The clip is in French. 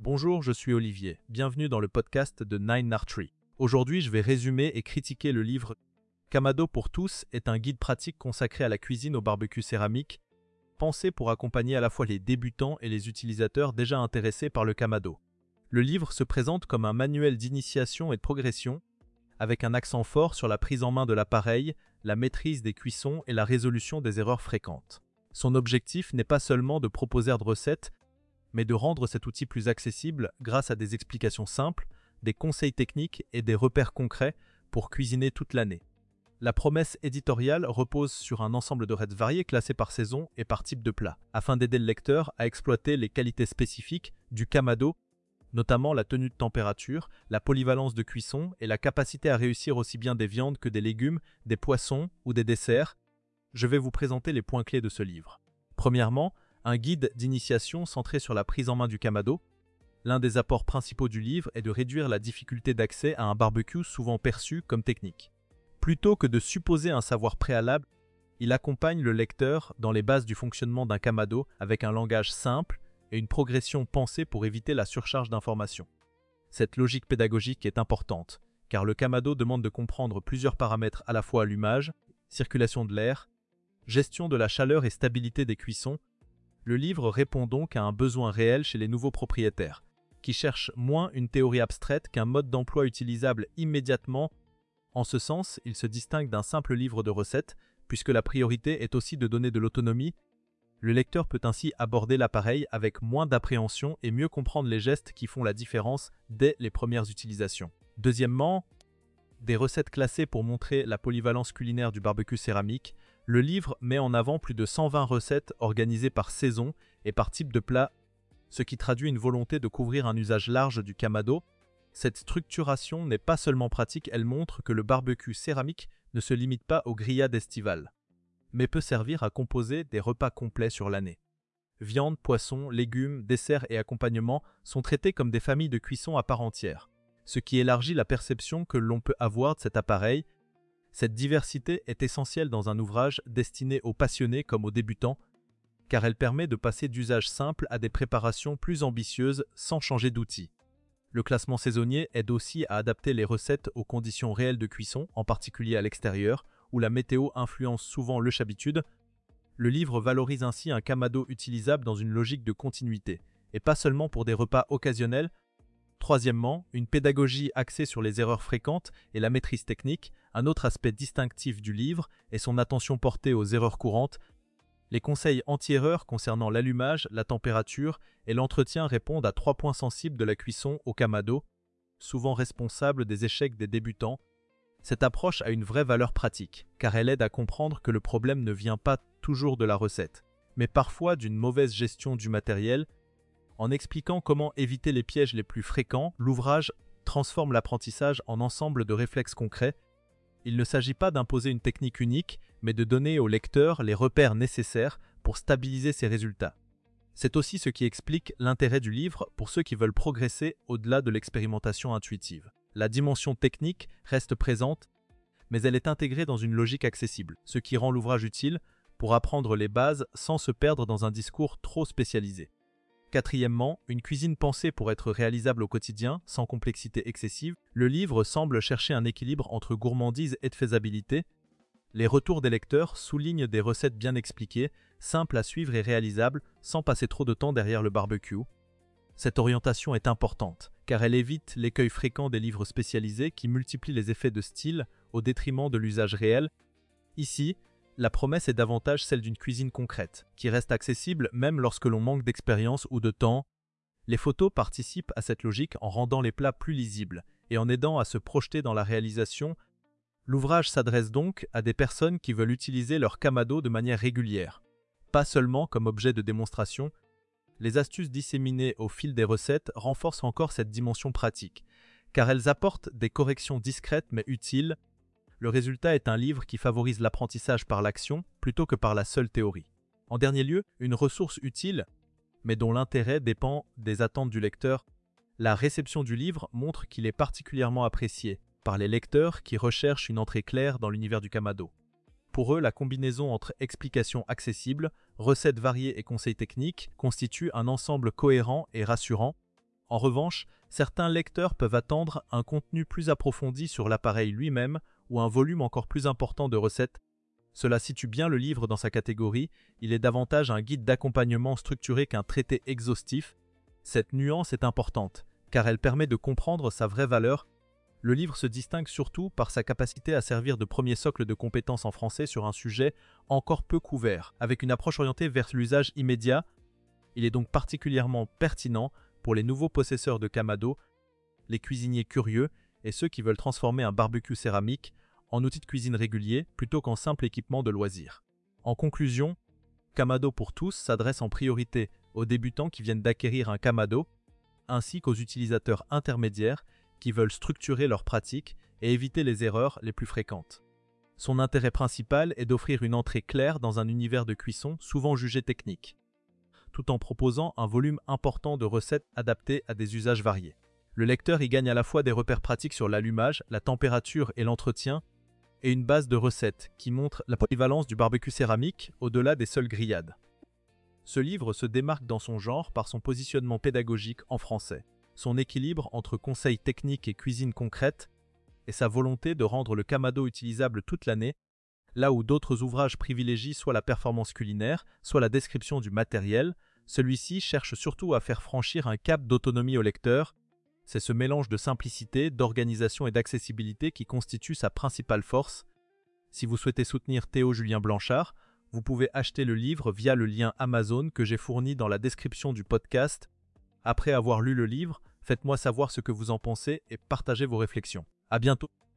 Bonjour, je suis Olivier. Bienvenue dans le podcast de Nine Archery. Aujourd'hui, je vais résumer et critiquer le livre Kamado pour tous est un guide pratique consacré à la cuisine au barbecue céramique, pensé pour accompagner à la fois les débutants et les utilisateurs déjà intéressés par le Kamado. Le livre se présente comme un manuel d'initiation et de progression, avec un accent fort sur la prise en main de l'appareil, la maîtrise des cuissons et la résolution des erreurs fréquentes. Son objectif n'est pas seulement de proposer de recettes, mais de rendre cet outil plus accessible grâce à des explications simples, des conseils techniques et des repères concrets pour cuisiner toute l'année. La promesse éditoriale repose sur un ensemble de recettes variées classées par saison et par type de plat, afin d'aider le lecteur à exploiter les qualités spécifiques du Kamado, notamment la tenue de température, la polyvalence de cuisson et la capacité à réussir aussi bien des viandes que des légumes, des poissons ou des desserts. Je vais vous présenter les points clés de ce livre. Premièrement, un guide d'initiation centré sur la prise en main du Kamado. L'un des apports principaux du livre est de réduire la difficulté d'accès à un barbecue souvent perçu comme technique. Plutôt que de supposer un savoir préalable, il accompagne le lecteur dans les bases du fonctionnement d'un Kamado avec un langage simple et une progression pensée pour éviter la surcharge d'informations. Cette logique pédagogique est importante, car le Kamado demande de comprendre plusieurs paramètres à la fois allumage, circulation de l'air, gestion de la chaleur et stabilité des cuissons. Le livre répond donc à un besoin réel chez les nouveaux propriétaires, qui cherchent moins une théorie abstraite qu'un mode d'emploi utilisable immédiatement. En ce sens, il se distingue d'un simple livre de recettes, puisque la priorité est aussi de donner de l'autonomie. Le lecteur peut ainsi aborder l'appareil avec moins d'appréhension et mieux comprendre les gestes qui font la différence dès les premières utilisations. Deuxièmement, des recettes classées pour montrer la polyvalence culinaire du barbecue céramique. Le livre met en avant plus de 120 recettes organisées par saison et par type de plat, ce qui traduit une volonté de couvrir un usage large du Kamado. Cette structuration n'est pas seulement pratique, elle montre que le barbecue céramique ne se limite pas aux grillades estivales, mais peut servir à composer des repas complets sur l'année. Viande, poissons, légumes, desserts et accompagnements sont traités comme des familles de cuisson à part entière, ce qui élargit la perception que l'on peut avoir de cet appareil. Cette diversité est essentielle dans un ouvrage destiné aux passionnés comme aux débutants, car elle permet de passer d'usages simples à des préparations plus ambitieuses sans changer d'outil. Le classement saisonnier aide aussi à adapter les recettes aux conditions réelles de cuisson, en particulier à l'extérieur, où la météo influence souvent le chabitude. Le livre valorise ainsi un Kamado utilisable dans une logique de continuité, et pas seulement pour des repas occasionnels. Troisièmement, une pédagogie axée sur les erreurs fréquentes et la maîtrise technique. Un autre aspect distinctif du livre est son attention portée aux erreurs courantes. Les conseils anti-erreurs concernant l'allumage, la température et l'entretien répondent à 3 points sensibles de la cuisson au Kamado, souvent responsables des échecs des débutants. Cette approche a une vraie valeur pratique, car elle aide à comprendre que le problème ne vient pas toujours de la recette, mais parfois d'une mauvaise gestion du matériel. En expliquant comment éviter les pièges les plus fréquents, l'ouvrage transforme l'apprentissage en ensemble de réflexes concrets. Il ne s'agit pas d'imposer une technique unique, mais de donner au lecteur les repères nécessaires pour stabiliser ses résultats. C'est aussi ce qui explique l'intérêt du livre pour ceux qui veulent progresser au-delà de l'expérimentation intuitive. La dimension technique reste présente, mais elle est intégrée dans une logique accessible, ce qui rend l'ouvrage utile pour apprendre les bases sans se perdre dans un discours trop spécialisé. Quatrièmement, une cuisine pensée pour être réalisable au quotidien, sans complexité excessive. Le livre semble chercher un équilibre entre gourmandise et de faisabilité. Les retours des lecteurs soulignent des recettes bien expliquées, simples à suivre et réalisables, sans passer trop de temps derrière le barbecue. Cette orientation est importante, car elle évite l'écueil fréquent des livres spécialisés qui multiplient les effets de style au détriment de l'usage réel. Ici, la promesse est davantage celle d'une cuisine concrète, qui reste accessible même lorsque l'on manque d'expérience ou de temps. Les photos participent à cette logique en rendant les plats plus lisibles et en aidant à se projeter dans la réalisation. L'ouvrage s'adresse donc à des personnes qui veulent utiliser leur Kamado de manière régulière, pas seulement comme objet de démonstration. Les astuces disséminées au fil des recettes renforcent encore cette dimension pratique, car elles apportent des corrections discrètes mais utiles. Le résultat est un livre qui favorise l'apprentissage par l'action plutôt que par la seule théorie. En dernier lieu, une ressource utile, mais dont l'intérêt dépend des attentes du lecteur. La réception du livre montre qu'il est particulièrement apprécié par les lecteurs qui recherchent une entrée claire dans l'univers du Kamado. Pour eux, la combinaison entre explications accessibles, recettes variées et conseils techniques constitue un ensemble cohérent et rassurant. En revanche, certains lecteurs peuvent attendre un contenu plus approfondi sur l'appareil lui-même ou un volume encore plus important de recettes. Cela situe bien le livre dans sa catégorie, il est davantage un guide d'accompagnement structuré qu'un traité exhaustif. Cette nuance est importante, car elle permet de comprendre sa vraie valeur. Le livre se distingue surtout par sa capacité à servir de premier socle de compétences en français sur un sujet encore peu couvert, avec une approche orientée vers l'usage immédiat. Il est donc particulièrement pertinent pour les nouveaux possesseurs de Kamado, les cuisiniers curieux et ceux qui veulent transformer un barbecue céramique en outil de cuisine régulier plutôt qu'en simple équipement de loisir. En conclusion, Kamado pour tous s'adresse en priorité aux débutants qui viennent d'acquérir un Kamado, ainsi qu'aux utilisateurs intermédiaires qui veulent structurer leurs pratiques et éviter les erreurs les plus fréquentes. Son intérêt principal est d'offrir une entrée claire dans un univers de cuisson souvent jugé technique, tout en proposant un volume important de recettes adaptées à des usages variés. Le lecteur y gagne à la fois des repères pratiques sur l'allumage, la température et l'entretien, et une base de recettes qui montre la polyvalence du barbecue céramique au-delà des seules grillades. Ce livre se démarque dans son genre par son positionnement pédagogique en français, son équilibre entre conseils techniques et cuisine concrète, et sa volonté de rendre le Kamado utilisable toute l'année, là où d'autres ouvrages privilégient soit la performance culinaire, soit la description du matériel. Celui-ci cherche surtout à faire franchir un cap d'autonomie au lecteur. C'est ce mélange de simplicité, d'organisation et d'accessibilité qui constitue sa principale force. Si vous souhaitez soutenir Théo Julien Blanchard, vous pouvez acheter le livre via le lien Amazon que j'ai fourni dans la description du podcast. Après avoir lu le livre, faites-moi savoir ce que vous en pensez et partagez vos réflexions. À bientôt.